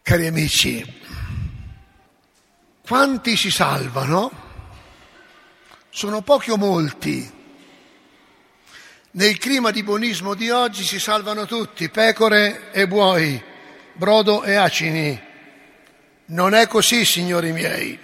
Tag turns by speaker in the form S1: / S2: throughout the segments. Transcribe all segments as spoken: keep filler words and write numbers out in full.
S1: Cari amici, quanti si salvano? Sono pochi o molti? Nel clima di buonismo di oggi si salvano tutti, pecore e buoi, brodo e acini. Non è così, signori miei.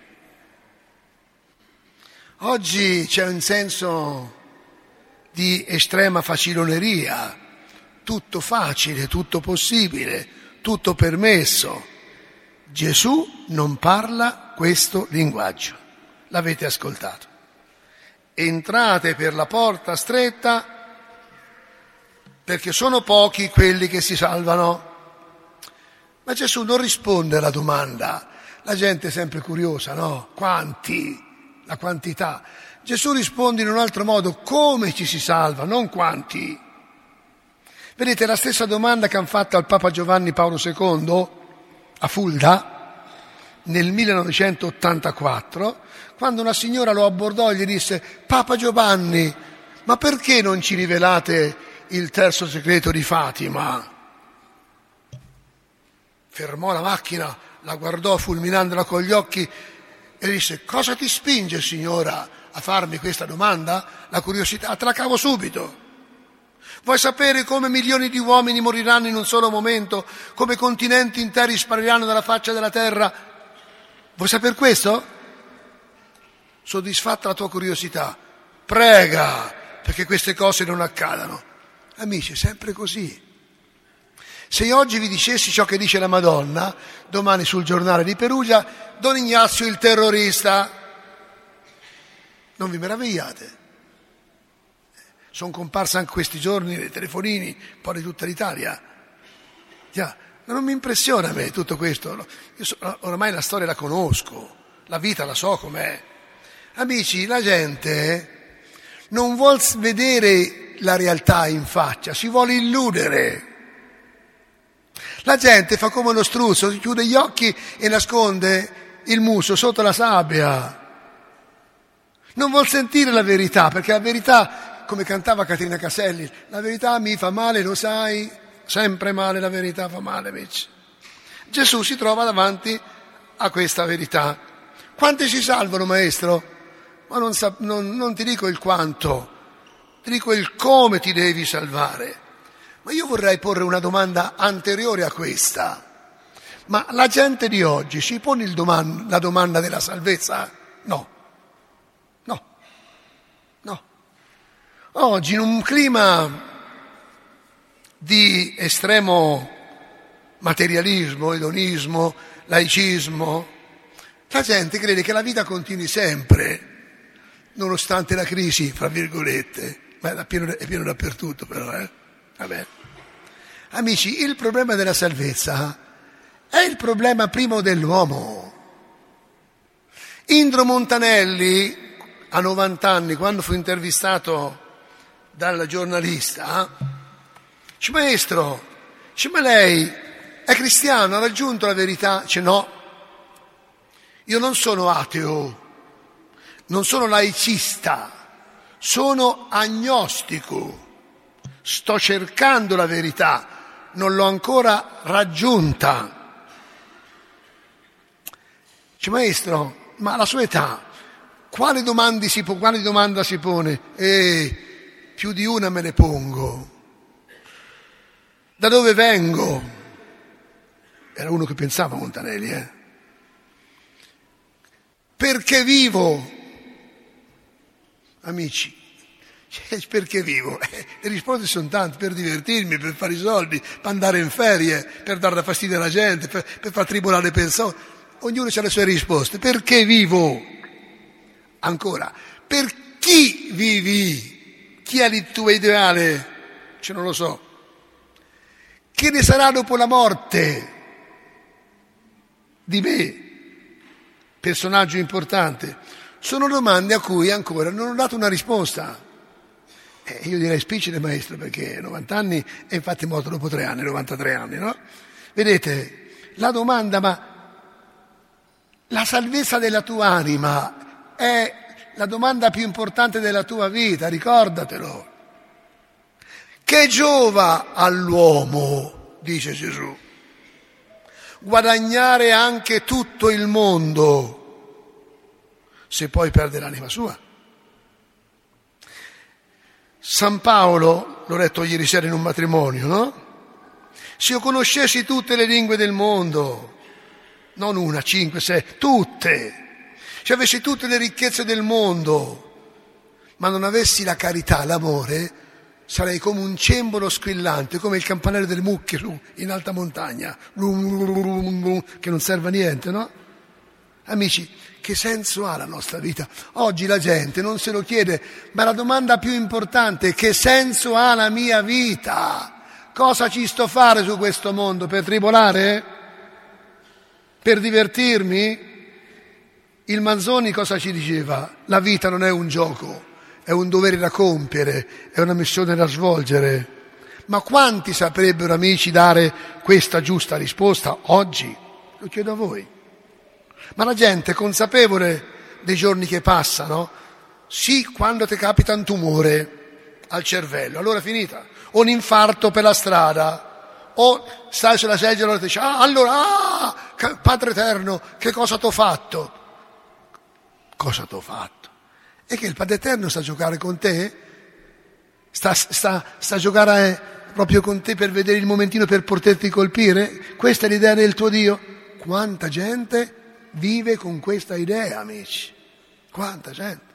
S1: Oggi c'è un senso di estrema faciloneria, tutto facile, tutto possibile, tutto permesso. Gesù non parla questo linguaggio. L'avete ascoltato. Entrate per la porta stretta perché sono pochi quelli che si salvano. Ma Gesù non risponde alla domanda. La gente è sempre curiosa, no? Quanti? La quantità. Gesù risponde in un altro modo: come ci si salva, non quanti. Vedete, la stessa domanda che hanno fatto al Papa Giovanni Paolo secondo a Fulda nel millenovecentottantaquattro, quando una signora lo abbordò e gli disse: Papa Giovanni, ma perché non ci rivelate il terzo segreto di Fatima? Fermò la macchina, la guardò fulminandola con gli occhi e disse: cosa ti spinge, signora, a farmi questa domanda? La curiosità, te la cavo subito. Vuoi sapere come milioni di uomini moriranno in un solo momento, come continenti interi spariranno dalla faccia della terra? Vuoi sapere questo? Soddisfatta la tua curiosità, prega perché queste cose non accadano. Amici, è sempre così. Se io oggi vi dicessi ciò che dice la Madonna, domani sul giornale di Perugia, Don Ignazio il terrorista, non vi meravigliate. Sono comparse anche questi giorni nei telefonini, un po' di tutta l'Italia. Yeah. Ma non mi impressiona a me tutto questo. Io so, oramai la storia la conosco, la vita la so com'è. Amici, la gente non vuol vedere la realtà in faccia, si vuole illudere. La gente fa come lo struzzo, si chiude gli occhi e nasconde il muso sotto la sabbia. Non vuol sentire la verità, perché la verità, come cantava Caterina Caselli, la verità mi fa male, lo sai, sempre male, la verità fa male, amici. Gesù si trova davanti a questa verità. Quanti si salvano, maestro? Ma non, sa, non, non ti dico il quanto, ti dico il come ti devi salvare. Ma io vorrei porre una domanda anteriore a questa. Ma la gente di oggi si pone il doman- la domanda della salvezza? No. No. No. Oggi in un clima di estremo materialismo, edonismo, laicismo, la gente crede che la vita continui sempre, nonostante la crisi, fra virgolette, ma è pieno, è pieno dappertutto però, eh? Vabbè. Amici, il problema della salvezza è il problema primo dell'uomo. Indro Montanelli, a novanta anni, quando fu intervistato dal giornalista, dice: maestro, dice, ma lei è cristiano, ha raggiunto la verità? Dice: no, io non sono ateo, non sono laicista, sono agnostico, sto cercando la verità, non l'ho ancora raggiunta. Dice: maestro, ma alla sua età quale domande si po- quale domanda si pone? Eh, più di una me ne pongo. Da dove vengo? Era uno che pensava, Montanelli, eh? Perché vivo? Amici, perché vivo? Le risposte sono tante: per divertirmi, per fare i soldi, per andare in ferie, per dare fastidio alla gente, per, per far tribolare le persone. Ognuno ha le sue risposte. Perché vivo? Ancora, per chi vivi? Chi è il tuo ideale? Cioè, non lo so. Che ne sarà dopo la morte di me? Personaggio importante. Sono domande a cui ancora non ho dato una risposta. Eh, io direi spicciole, maestro, perché novanta anni e infatti è morto dopo tre anni, novantatré anni, no? Vedete, la domanda: ma la salvezza della tua anima è la domanda più importante della tua vita, ricordatelo. Che giova all'uomo, dice Gesù, guadagnare anche tutto il mondo, se poi perde l'anima sua. San Paolo, l'ho letto ieri sera in un matrimonio, no? Se io conoscessi tutte le lingue del mondo, non una, cinque, sei, tutte, se avessi tutte le ricchezze del mondo, ma non avessi la carità, l'amore, sarei come un cembalo squillante, come il campanello delle mucche su, in alta montagna, che non serve a niente, no? Amici, che senso ha la nostra vita? Oggi la gente non se lo chiede, ma la domanda più importante è: che senso ha la mia vita? Cosa ci sto a fare su questo mondo? Per tribolare? Per divertirmi? Il Manzoni cosa ci diceva? La vita non è un gioco, è un dovere da compiere, è una missione da svolgere. Ma quanti saprebbero, amici, dare questa giusta risposta oggi? Lo chiedo a voi. Ma la gente è consapevole dei giorni che passano? Sì, quando ti capita un tumore al cervello, allora è finita. O un infarto per la strada, o stai sulla sedia e allora ti dici: ah, allora, ah, Padre Eterno, che cosa t'ho fatto? Cosa t'ho fatto? E che il Padre Eterno sta a giocare con te? Sta, sta, sta a giocare proprio con te per vedere il momentino per poterti colpire? Questa è l'idea del tuo Dio? Quanta gente vive con questa idea, amici? Quanta gente?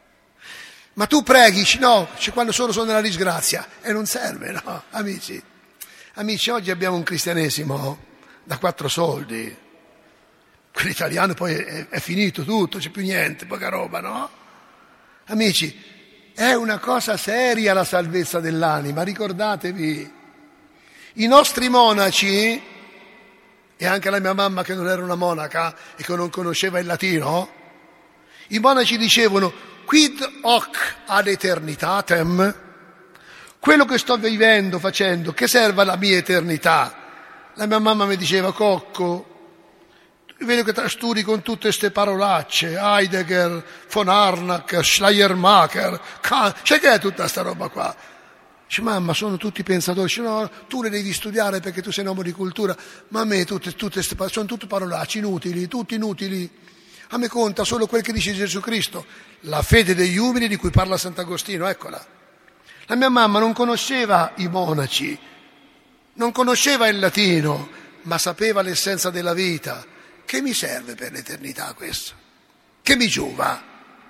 S1: Ma tu preghi, no, quando solo sono nella disgrazia, e non serve, no, amici. Amici, oggi abbiamo un cristianesimo da quattro soldi. Quello italiano poi è, è finito tutto, c'è più niente, poca roba, no? Amici, è una cosa seria la salvezza dell'anima, ricordatevi. I nostri monaci, e anche la mia mamma che non era una monaca e che non conosceva il latino, i monaci dicevano: quid hoc ad eternitatem, quello che sto vivendo, facendo, che serve alla mia eternità? La mia mamma mi diceva: Cocco, vedo che studi con tutte queste parolacce, Heidegger, von Arnack, Schleiermacher, Kant, c'è che è tutta sta roba qua? Dice: mamma, sono tutti pensatori. Dice: no, tu le devi studiare perché tu sei un uomo di cultura, ma a me tutte, tutte ste, sono tutte parolacce inutili, tutti inutili. A me conta solo quel che dice Gesù Cristo, la fede degli umili di cui parla Sant'Agostino, eccola. La mia mamma non conosceva i monaci, non conosceva il latino, ma sapeva l'essenza della vita. Che mi serve per l'eternità questo? Che mi giova?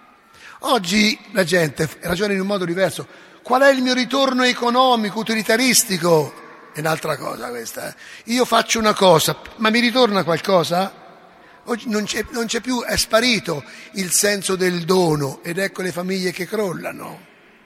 S1: Oggi la gente ragiona in un modo diverso. Qual è il mio ritorno economico, utilitaristico? È un'altra cosa questa. Eh. Io faccio una cosa, ma mi ritorna qualcosa? Oggi non c'è, non c'è più, è sparito il senso del dono, ed ecco le famiglie che crollano.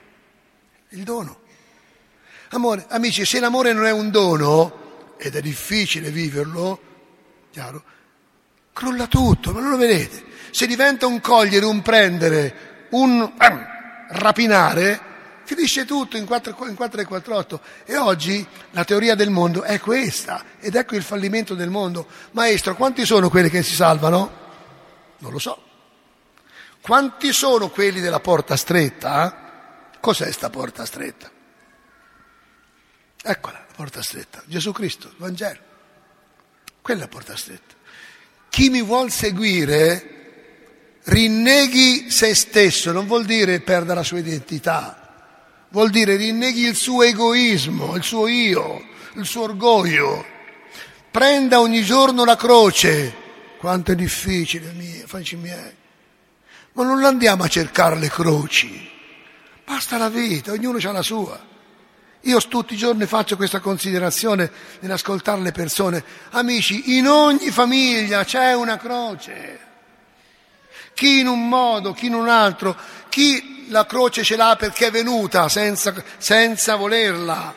S1: Il dono. Amore, amici, se l'amore non è un dono, ed è difficile viverlo, chiaro, crolla tutto, ma non lo vedete? Se diventa un cogliere, un prendere, un eh, rapinare, finisce tutto in quattro e quarantotto. E oggi la teoria del mondo è questa, ed ecco il fallimento del mondo. Maestro, quanti sono quelli che si salvano? Non lo so. Quanti sono quelli della porta stretta? Cos'è sta porta stretta? Eccola, la porta stretta. Gesù Cristo, il Vangelo. Quella è la porta stretta. Chi mi vuol seguire rinneghi se stesso, non vuol dire perda la sua identità. Vuol dire rinneghi il suo egoismo, il suo io, il suo orgoglio. Prenda ogni giorno la croce. Quanto è difficile, mia, facci miei. Ma non andiamo a cercare le croci. Basta la vita, ognuno ha la sua. Io tutti i giorni faccio questa considerazione nell'ascoltare le persone. Amici, in ogni famiglia c'è una croce. Chi in un modo, chi in un altro, chi la croce ce l'ha perché è venuta senza, senza volerla.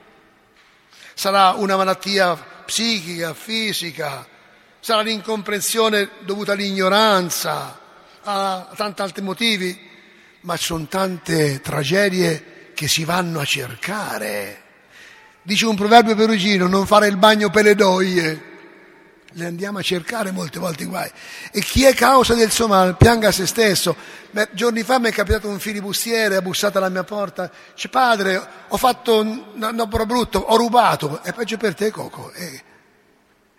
S1: Sarà una malattia psichica, fisica, sarà l'incomprensione dovuta all'ignoranza, a tanti altri motivi, ma ci sono tante tragedie che si vanno a cercare. Dice un proverbio perugino: non fare il bagno per le doglie. Le andiamo a cercare molte volte i guai. E chi è causa del suo male pianga a se stesso. Beh, giorni fa mi è capitato un filibustiere, ha bussato alla mia porta, dice: padre, ho fatto un no, brutto, ho rubato. È peggio per te, Coco. E,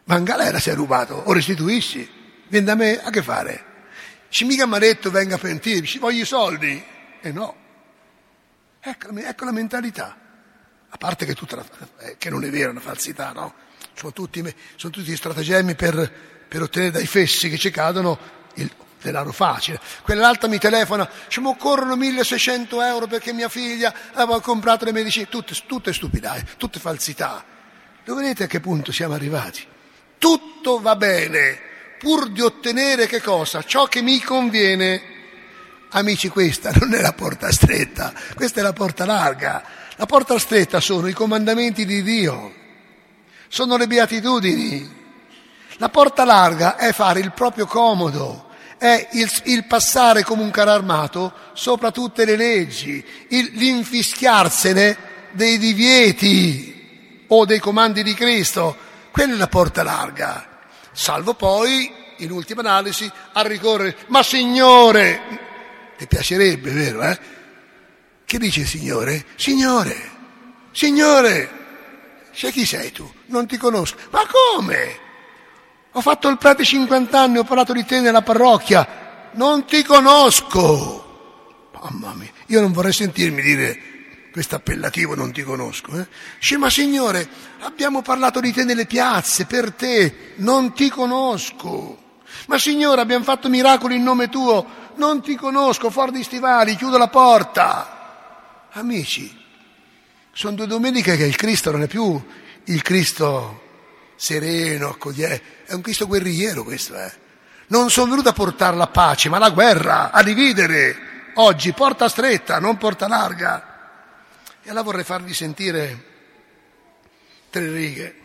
S1: Ma in galera sei rubato, o restituisci. Vieni da me, a che fare? Ci mica mi ha detto venga a pentire, ci voglio i soldi. E no. Ecco, ecco la mentalità. A parte che, tutta la, eh, che non è vera, una falsità, no? Sono tutti, sono tutti stratagemmi per, per ottenere dai fessi che ci cadono il denaro facile. Quell'altra mi telefona, ci mi occorrono milleseicento euro perché mia figlia aveva comprato le medicine. Tutte, tutte stupidate, tutte falsità. Lo vedete a che punto siamo arrivati? Tutto va bene, pur di ottenere che cosa? Ciò che mi conviene. Amici, questa non è la porta stretta, questa è la porta larga. La porta stretta sono i comandamenti di Dio, sono le beatitudini. La porta larga è fare il proprio comodo, è il, il passare come un carro armato sopra tutte le leggi, il, l'infischiarsene dei divieti o dei comandi di Cristo. Quella è la porta larga, salvo poi, in ultima analisi, a ricorrere. Ma Signore, ti piacerebbe, vero, eh? Che dice il Signore? Signore, Signore, sai chi sei tu? Non ti conosco. Ma come? Ho fatto il prete cinquanta anni, ho parlato di te nella parrocchia. Non ti conosco. Mamma mia, io non vorrei sentirmi dire questo appellativo, non ti conosco. Eh? Dice, ma Signore, abbiamo parlato di te nelle piazze, per te, non ti conosco. Ma Signore, abbiamo fatto miracoli in nome tuo, non ti conosco, fuori di stivali, chiudo la porta. Amici, sono due domeniche che il Cristo non è più il Cristo sereno, accogliente, è un Cristo guerrigliero questo, eh. Non sono venuto a portare la pace, ma la guerra, a dividere. Oggi porta stretta, non porta larga. E allora vorrei farvi sentire tre righe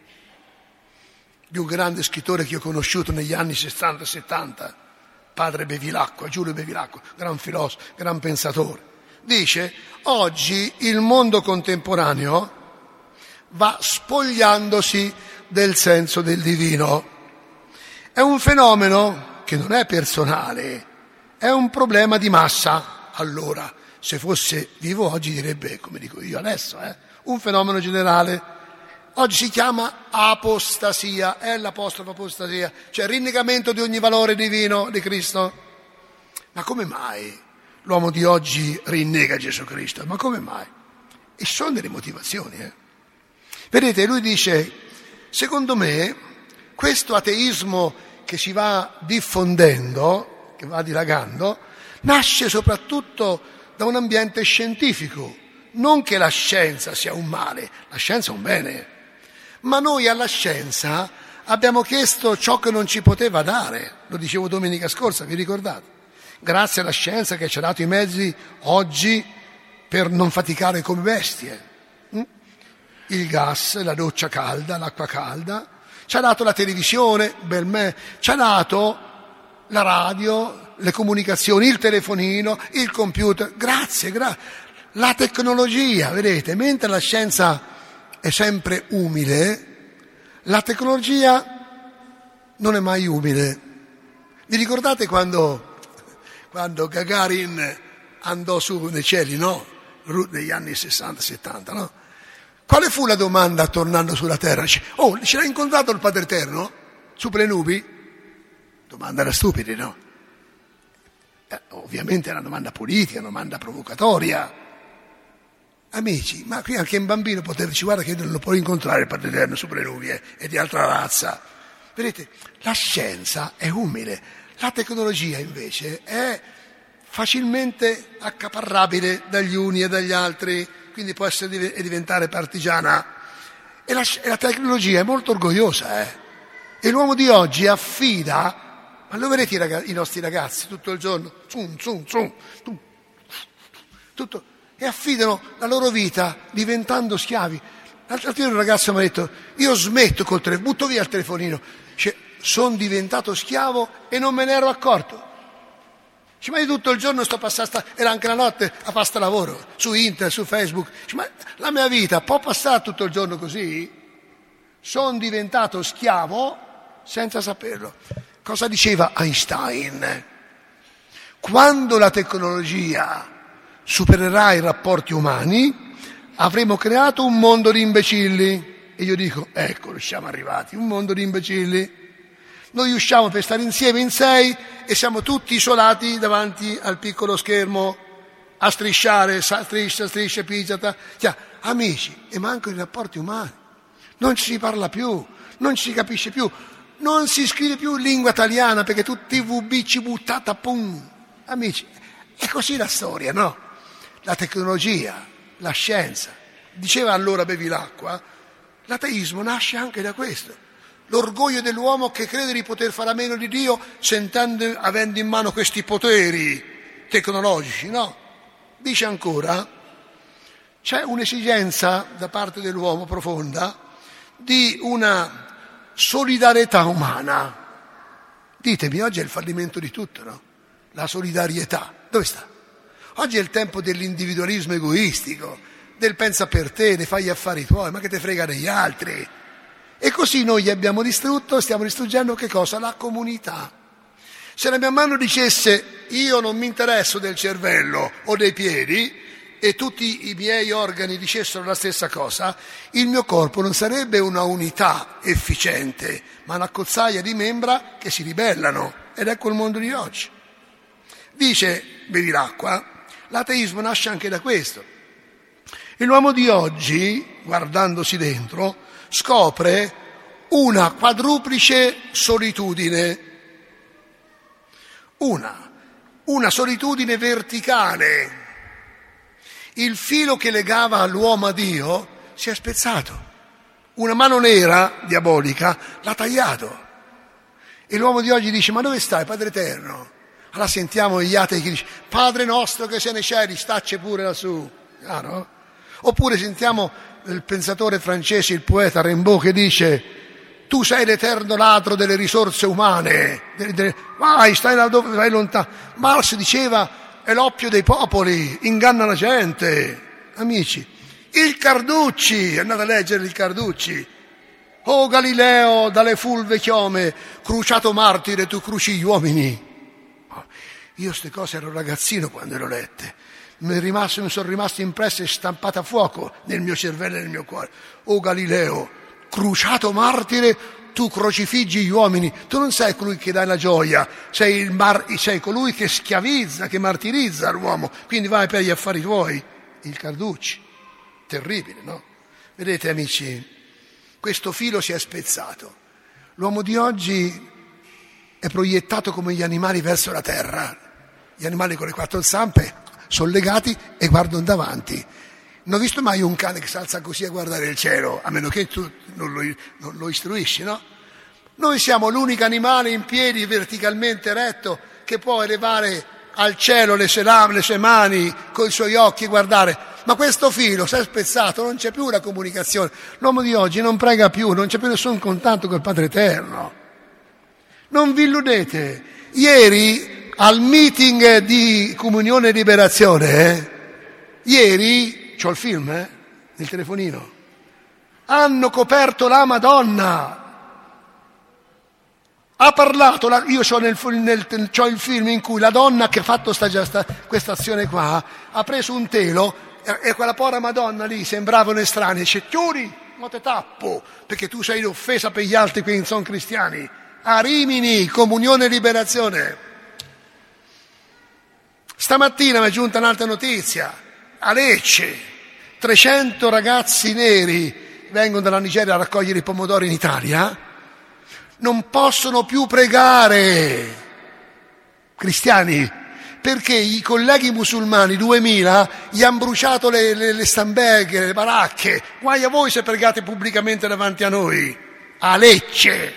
S1: di un grande scrittore che ho conosciuto negli anni sessanta settanta, padre Bevilacqua, Giulio Bevilacqua, gran filosofo, gran pensatore. Dice, oggi il mondo contemporaneo va spogliandosi del senso del divino. È un fenomeno che non è personale, è un problema di massa. Allora, se fosse vivo oggi direbbe, come dico io adesso, eh, un fenomeno generale. Oggi si chiama apostasia, è l'apostrofo apostasia, cioè rinnegamento di ogni valore divino di Cristo. Ma come mai l'uomo di oggi rinnega Gesù Cristo? Ma come mai? E ci sono delle motivazioni. Eh? Vedete, lui dice, secondo me, questo ateismo che si va diffondendo, che va dilagando, nasce soprattutto da un ambiente scientifico. Non che la scienza sia un male, la scienza è un bene, ma noi alla scienza abbiamo chiesto ciò che non ci poteva dare. Lo dicevo domenica scorsa, vi ricordate? Grazie alla scienza che ci ha dato i mezzi oggi per non faticare come bestie. Il gas, la doccia calda, l'acqua calda, ci ha dato la televisione, bel me, ci ha dato la radio, le comunicazioni, il telefonino, il computer. Grazie, grazie. La tecnologia, vedete, mentre la scienza è sempre umile, la tecnologia non è mai umile. Vi ricordate quando, quando Gagarin andò su nei cieli, no? Negli anni sessanta settanta, no? Quale fu la domanda tornando sulla terra? Dice, oh, ce l'ha incontrato il Padre Eterno? Su per le nubi? Domanda da stupidi, no? Eh, ovviamente è una domanda politica, una domanda provocatoria. Amici, ma qui anche un bambino poteva dire, guarda che non lo può incontrare il Padre Eterno su per le nubi, eh, è di altra razza. Vedete, la scienza è umile, la tecnologia invece è facilmente accaparrabile dagli uni e dagli altri, quindi può essere e diventare partigiana. E la, e la tecnologia è molto orgogliosa, eh? E l'uomo di oggi affida, ma lo vedete i, ragazzi, i nostri ragazzi tutto il giorno, zum, zum, zum, zum, tutto, e affidano la loro vita diventando schiavi. L'altro giorno un ragazzo mi ha detto, io smetto col telefono, butto via il telefonino, cioè, sono diventato schiavo e non me ne ero accorto. Dice, ma io tutto il giorno sto passando, era anche la notte a fare sta lavoro, su internet, su Facebook. Dice, ma la mia vita può passare tutto il giorno così? Sono diventato schiavo senza saperlo. Cosa diceva Einstein? Quando la tecnologia supererà i rapporti umani, avremo creato un mondo di imbecilli. E io dico, ecco, siamo arrivati, un mondo di imbecilli. Noi usciamo per stare insieme in sei e siamo tutti isolati davanti al piccolo schermo a strisciare, striscia, striscia, pizza. Cioè, amici, e mancano i rapporti umani. Non ci si parla più, non ci si capisce più, non si scrive più in lingua italiana perché tutti V B ci buttata, pum. Amici, è così la storia, no? La tecnologia, la scienza. Diceva allora Bevilacqua, l'ateismo nasce anche da questo. L'orgoglio dell'uomo che crede di poter fare a meno di Dio sentendo, avendo in mano questi poteri tecnologici, no? Dice ancora, c'è un'esigenza da parte dell'uomo profonda di una solidarietà umana. Ditemi, oggi è il fallimento di tutto, no? La solidarietà, dove sta? Oggi è il tempo dell'individualismo egoistico, del pensa per te, ne fai gli affari tuoi, ma che te frega degli altri? E così noi abbiamo distrutto, stiamo distruggendo che cosa? La comunità. Se la mia mano dicesse io non mi interesso del cervello o dei piedi e tutti i miei organi dicessero la stessa cosa, il mio corpo non sarebbe una unità efficiente, ma una cozzaia di membra che si ribellano. Ed ecco il mondo di oggi. Dice Bevilacqua, l'ateismo nasce anche da questo. E l'uomo di oggi, guardandosi dentro, scopre una quadruplice solitudine, una, una solitudine verticale. Il filo che legava l'uomo a Dio si è spezzato. Una mano nera, diabolica, l'ha tagliato. E l'uomo di oggi dice, ma dove stai, Padre Eterno? Allora sentiamo gli atei che dice, Padre nostro che sei nei cieli, stacci pure lassù. Chiaro? Oppure sentiamo il pensatore francese, il poeta Rimbaud, che dice tu sei l'eterno ladro delle risorse umane, delle, delle, vai, stai là dove vai lontano. Marx diceva è l'oppio dei popoli, inganna la gente. Amici, il Carducci, andate a leggere il Carducci. Oh Galileo, dalle fulve chiome, cruciato martire, tu cruci gli uomini. Io queste cose ero ragazzino quando le ho lette. Mi, rimasto, mi sono rimaste impresse e stampate a fuoco nel mio cervello e nel mio cuore. Oh Galileo, cruciato martire, tu crocifiggi gli uomini. Tu non sei colui che dà la gioia, sei, il mar, sei colui che schiavizza, che martirizza l'uomo. Quindi vai per gli affari tuoi. Il Carducci, terribile, no? Vedete amici, questo filo si è spezzato. L'uomo di oggi è proiettato come gli animali verso la terra. Gli animali con le quattro zampe sono legati e guardano davanti. Non ho visto mai un cane che si alza così a guardare il cielo, a meno che tu non lo, non lo istruisci, no? Noi siamo l'unico animale in piedi verticalmente eretto che può elevare al cielo le sue, le sue mani con i suoi occhi e guardare. Ma questo filo si è spezzato, non c'è più la comunicazione. L'uomo di oggi non prega più, non c'è più nessun contatto col Padre Eterno. Non vi illudete. Ieri al meeting di Comunione e Liberazione, eh, ieri, c'ho il film, eh, nel telefonino, hanno coperto la Madonna. Ha parlato, la, io c'ho, nel, nel, c'ho il film in cui la donna che ha fatto sta, sta, questa azione qua ha preso un telo e, e quella povera Madonna lì sembrava un'estranea, dice chiudi, non te tappo, perché tu sei l'offesa per gli altri che non sono cristiani. A Rimini, Comunione e Liberazione. Stamattina mi è giunta un'altra notizia, a Lecce, trecento ragazzi neri vengono dalla Nigeria a raccogliere i pomodori in Italia, non possono più pregare, cristiani, perché i colleghi musulmani, duemila, gli hanno bruciato le, le, le stambeghe, le baracche. Guai a voi se pregate pubblicamente davanti a noi, a Lecce.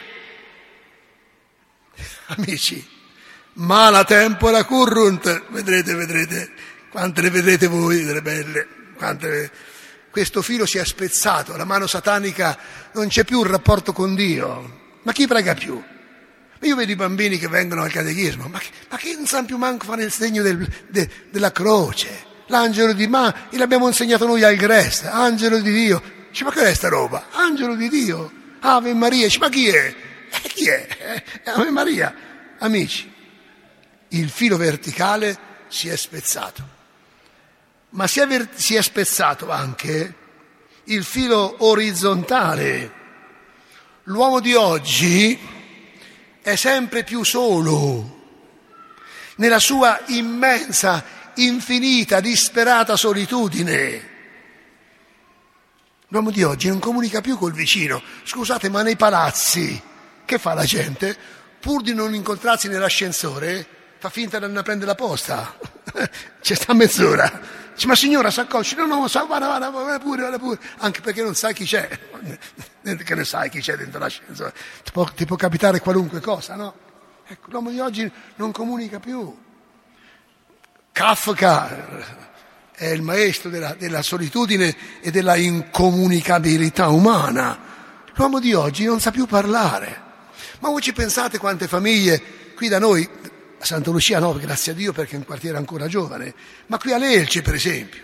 S1: Amici, mala tempora currunt, vedrete, vedrete, quante ne vedrete voi delle belle, quante... Questo filo si è spezzato, la mano satanica, non c'è più un rapporto con Dio. Ma chi prega più? Io vedo i bambini che vengono al catechismo, ma che, ma che non sanno più manco fare il segno del, de, della croce, l'angelo di ma, l'abbiamo insegnato noi al Grest, angelo di Dio. Dice, ma che è sta roba? Angelo di Dio, Ave Maria. Dice, ma chi è? Eh, chi è? Eh, Ave Maria. Amici, il filo verticale si è spezzato, ma si è, ver- si è spezzato anche il filo orizzontale. L'uomo di oggi è sempre più solo, nella sua immensa, infinita, disperata solitudine. L'uomo di oggi non comunica più col vicino. Scusate, ma nei palazzi che fa la gente? Pur di non incontrarsi nell'ascensore, fa finta di andare a prendere la posta. C'è sta mezz'ora. Dice, ma signora, s'accocci? No, no, sa, vada, vada, vada pure, vada pure. Anche perché non sai chi c'è. Che ne sai chi c'è dentro l'ascensore? Ti può, ti può capitare qualunque cosa, no? Ecco, l'uomo di oggi non comunica più. Kafka è il maestro della, della solitudine e della incomunicabilità umana. L'uomo di oggi non sa più parlare. Ma voi ci pensate quante famiglie qui da noi, a Santa Lucia no, grazie a Dio perché è un quartiere ancora giovane, ma qui a Lelce per esempio,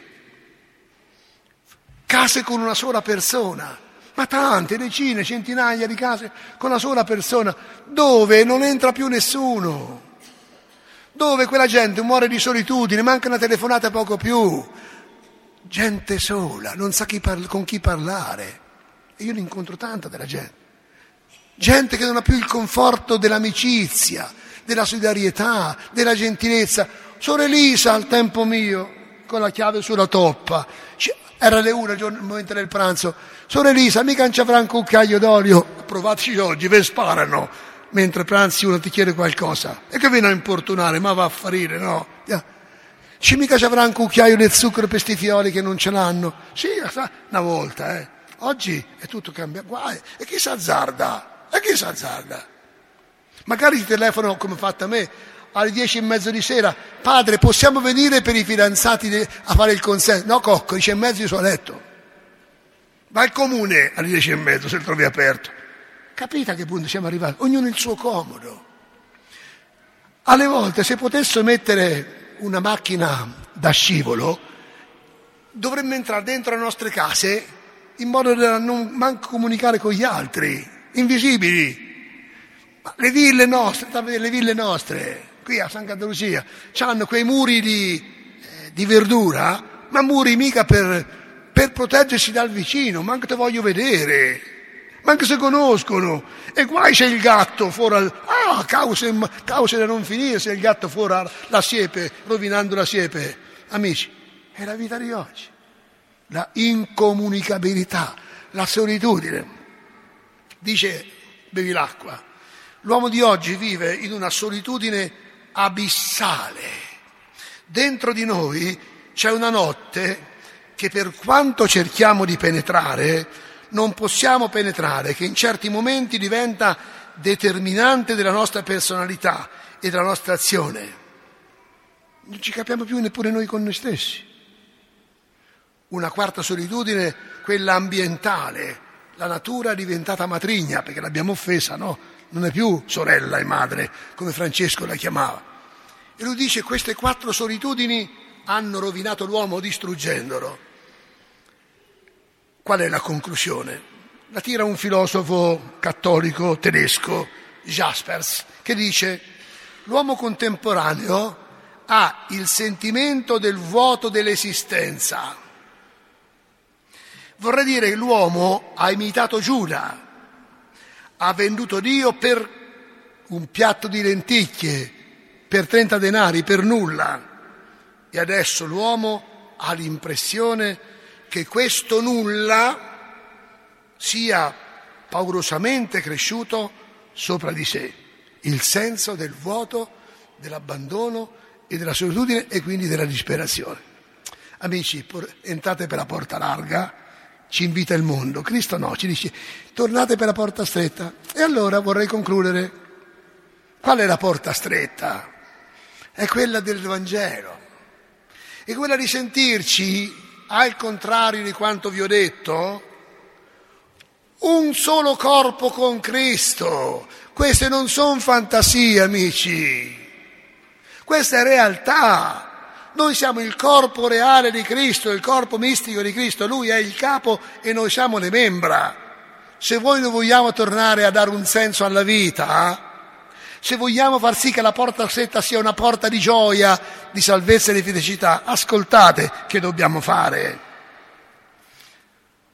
S1: case con una sola persona, ma tante, decine, centinaia di case con una sola persona, dove non entra più nessuno, dove quella gente muore di solitudine, manca una telefonata poco più, gente sola, non sa chi parla, con chi parlare. E io ne incontro tanta della gente, gente che non ha più il conforto dell'amicizia, della solidarietà, della gentilezza. Sor Elisa al tempo mio, con la chiave sulla toppa, era le una, il momento del pranzo, Sor Elisa, mica non ci avrà un cucchiaio d'olio? Provateci oggi, ve sparano, mentre pranzi uno ti chiede qualcosa, e che viene a importunare, ma va a farire, no? Ci mica ci avrà un cucchiaio del zucchero per sti fiori che non ce l'hanno? Sì, una volta, eh. Oggi è tutto cambiato, guai, e chi s'azzarda? E chi s'azzarda? Magari ti telefono, come fatto a me, alle dieci e mezzo di sera, padre, possiamo venire per i fidanzati a fare il consenso? No, cocco, dieci e mezzo io sono a letto. Vai al comune alle dieci e mezzo se lo trovi aperto. Capite a che punto siamo arrivati? Ognuno il suo comodo. Alle volte, se potessero mettere una macchina da scivolo, dovremmo entrare dentro le nostre case in modo da non manco comunicare con gli altri, invisibili. Ma le ville nostre, le ville nostre, qui a Santa Lucia, hanno quei muri di, eh, di verdura, ma muri mica per, per proteggersi dal vicino, manco te voglio vedere, manco se conoscono. E guai c'è il gatto fuori, al, ah, cause, cause da non finire se il gatto fuori la siepe, rovinando la siepe. Amici, è la vita di oggi, la incomunicabilità, la solitudine. Dice bevi l'acqua. L'uomo di oggi vive in una solitudine abissale. Dentro di noi c'è una notte che per quanto cerchiamo di penetrare, non possiamo penetrare, che in certi momenti diventa determinante della nostra personalità e della nostra azione. Non ci capiamo più neppure noi con noi stessi. Una quarta solitudine, quella ambientale. La natura è diventata matrigna perché l'abbiamo offesa, no? Non è più sorella e madre, come Francesco la chiamava. E lui dice che queste quattro solitudini hanno rovinato l'uomo distruggendolo. Qual è la conclusione? La tira un filosofo cattolico tedesco, Jaspers, che dice: l'uomo contemporaneo ha il sentimento del vuoto dell'esistenza. Vorrei dire che l'uomo ha imitato Giuda, ha venduto Dio per un piatto di lenticchie, per trenta denari, per nulla. E adesso l'uomo ha l'impressione che questo nulla sia paurosamente cresciuto sopra di sé. Il senso del vuoto, dell'abbandono e della solitudine e quindi della disperazione. Amici, entrate per la porta larga, ci invita il mondo. Cristo no, ci dice tornate per la porta stretta. E allora vorrei concludere. Qual è la porta stretta? È quella del Vangelo. È quella di sentirci, al contrario di quanto vi ho detto, un solo corpo con Cristo. Queste non sono fantasie, amici. Questa è realtà. Noi siamo il corpo reale di Cristo, il corpo mistico di Cristo. Lui è il capo e noi siamo le membra. Se voi non vogliamo tornare a dare un senso alla vita, se vogliamo far sì che la porta stretta sia una porta di gioia, di salvezza e di felicità, ascoltate che dobbiamo fare.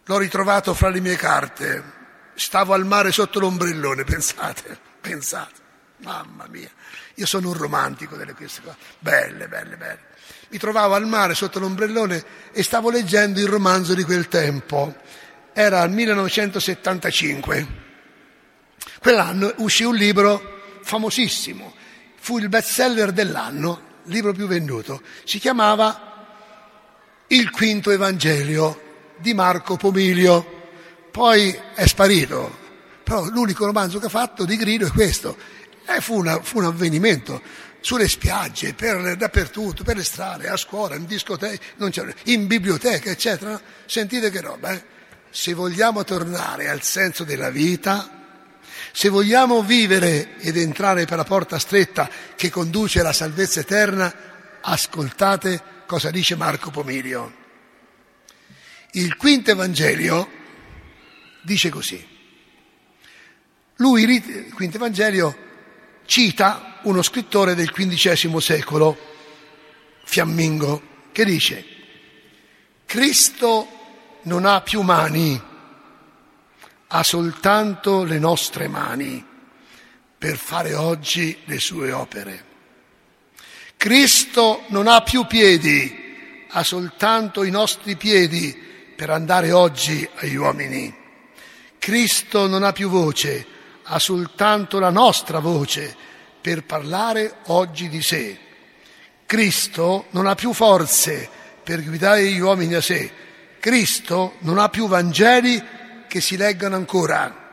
S1: l'ho ritrovato fra le mie carte, stavo al mare sotto l'ombrellone, pensate, pensate, mamma mia, io sono un romantico delle queste cose, belle, belle, belle. Mi trovavo al mare sotto l'ombrellone e stavo leggendo il romanzo di quel tempo, era il millenovecentosettantacinque, quell'anno uscì un libro famosissimo, fu il bestseller dell'anno, il libro più venduto, si chiamava Il Quinto Evangelio di Marco Pomilio, poi è sparito, però l'unico romanzo che ha fatto di grido è questo, e fu, una, fu un avvenimento sulle spiagge, per, dappertutto, per le strade, a scuola, in discoteca, non c'era, in biblioteca, eccetera. Sentite che roba, eh? Se vogliamo tornare al senso della vita, se vogliamo vivere ed entrare per la porta stretta che conduce alla salvezza eterna, ascoltate cosa dice Marco Pomilio. Il Quinto Evangelio dice così. Lui, il Quinto Evangelio, cita uno scrittore del quindicesimo secolo, fiammingo, che dice: Cristo non ha più mani, ha soltanto le nostre mani per fare oggi le sue opere. Cristo non ha più piedi, ha soltanto i nostri piedi per andare oggi agli uomini. Cristo non ha più voce, ha soltanto la nostra voce per parlare oggi di sé. Cristo non ha più forze per guidare gli uomini a sé. Cristo non ha più Vangeli che si leggano ancora.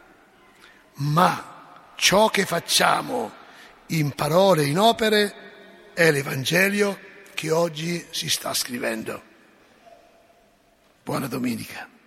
S1: Ma ciò che facciamo in parole e in opere è l'Evangelio che oggi si sta scrivendo. Buona domenica.